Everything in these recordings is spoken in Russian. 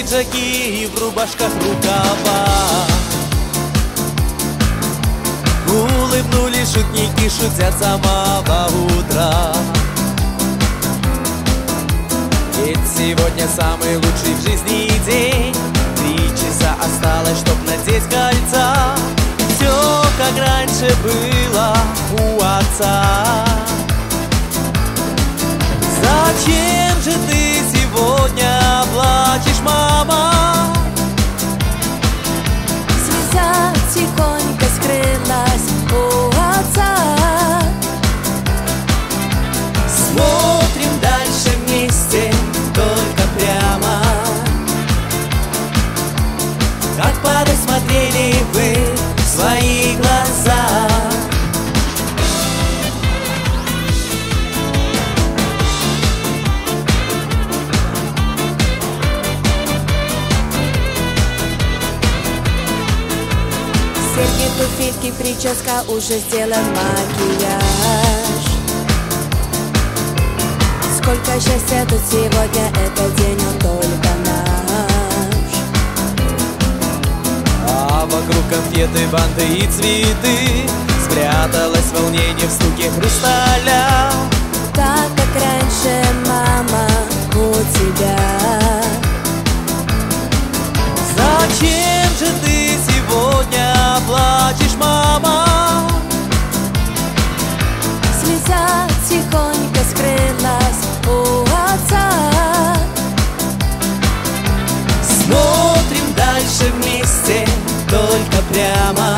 пиджаки и в рубашках рукава. Улыбнулись шутники, шутят с самого утра. Ведь сегодня самый лучший в жизни день. 3 часа осталось, чтоб надеть кольца. Все как раньше было у отца. Зачем же ты сегодня плачешь, мама? Слеза тихонько скрылась у отца. Смотрим дальше вместе, только прямо. Как порой смотрели вы в свои глаза. Серьги, туфельки, прическа, уже сделан макияж. Сколько счастья тут сегодня, этот день он только наш. А вокруг конфеты, банты и цветы. Спряталось волнение в стуке хрусталя. Так как раньше, мама, у тебя. Зачем же ты сегодня плачешь, мама? Слеза тихонько скрылась у отца. Смотрим дальше вместе, только прямо.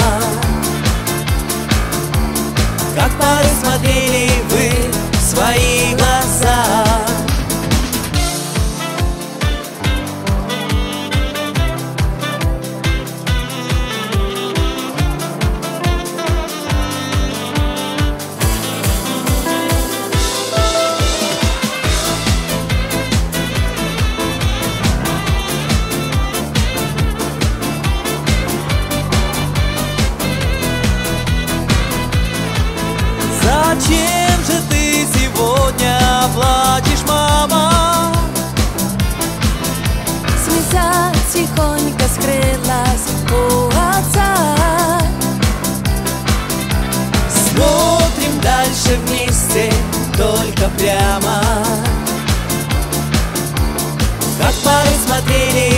Как порой смотрели вы в свои глаза. Зачем же ты сегодня плачешь, мама? Слеза тихонько скрылась у отца. Смотрим дальше вместе, только прямо. Как порой смотрели